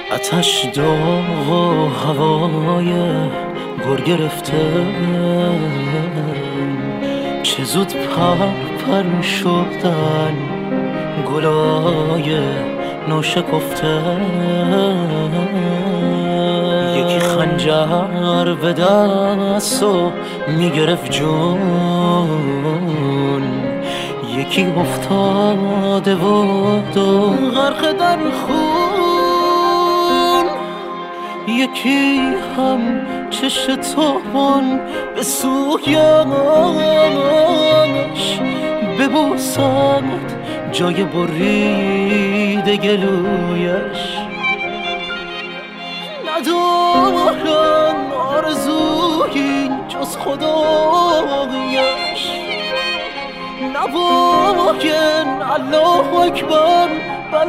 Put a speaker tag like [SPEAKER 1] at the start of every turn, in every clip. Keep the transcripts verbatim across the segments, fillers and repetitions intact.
[SPEAKER 1] آتش داغ و هوای گر گرفته، چه زود پر پر شدن گلای نوشکفته. یکی خنجر به دست و میگرفت جون، یکی افتاده بود و غرق در خون، یکی هم چش تابان به سویش ببوسد جای بریده گلویش. ندارن آرزویی جز خدایش، نباید الله اکبر بر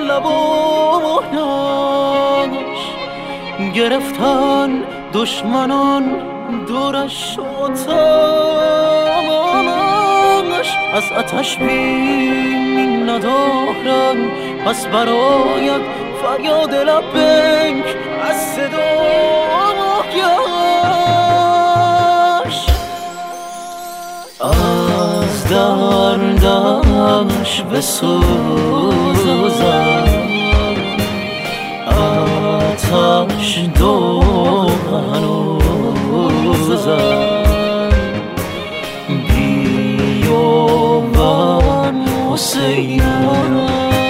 [SPEAKER 1] لبانش. گرفتن دشمنان دورش و تمامش، از آتش بین ندارن پس برایت فریاد لبنگ از صدایش. از دردش بسوزم، آتش داغ هنوزم، بیابان حسینم.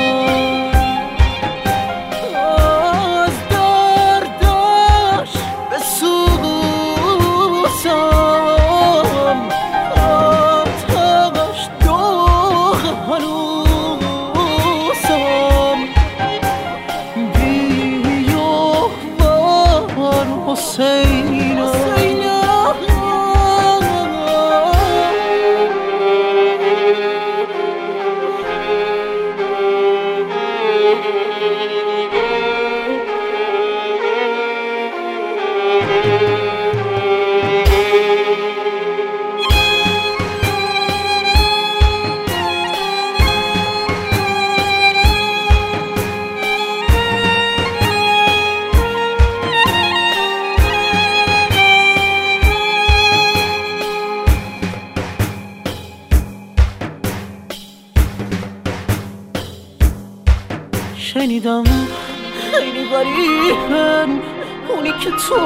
[SPEAKER 1] شنیدم خیلی غریبن اونی که تو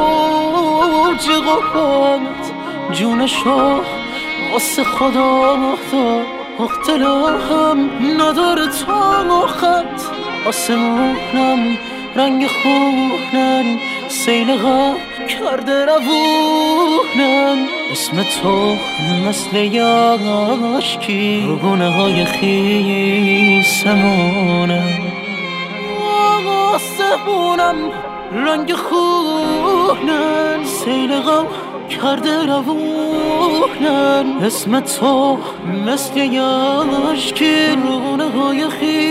[SPEAKER 1] جغبت جونشو واسه خدا داد، اختلافم نداره تا مخط. آسمونم رنگ خونن، سیل غم کرده روونن. اسم تو مثل یاشکی رو گونه های خیسمونه. آسمونم رنگ خونن، سیل غم کرده روونن. اسم تو مثل یاشکی رو گونه های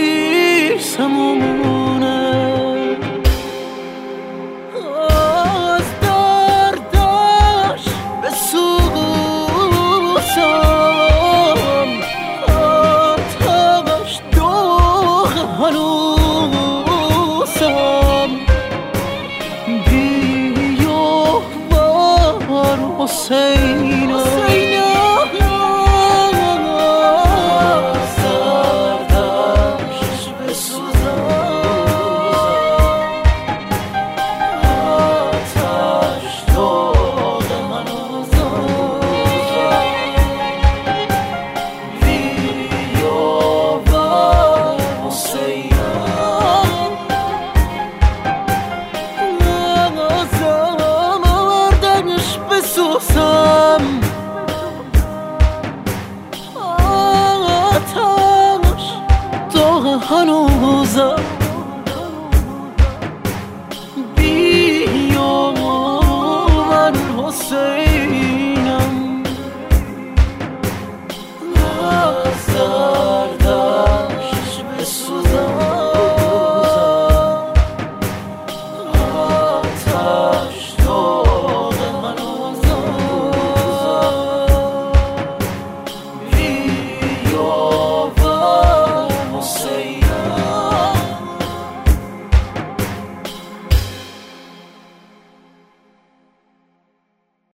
[SPEAKER 1] خیسمونه. حسین حسین سردش بسوزم، آتش داغ هنوزم، بیابان حسینم. آزم بسوزم، آتش داغ هنوزم، بیابان حسین.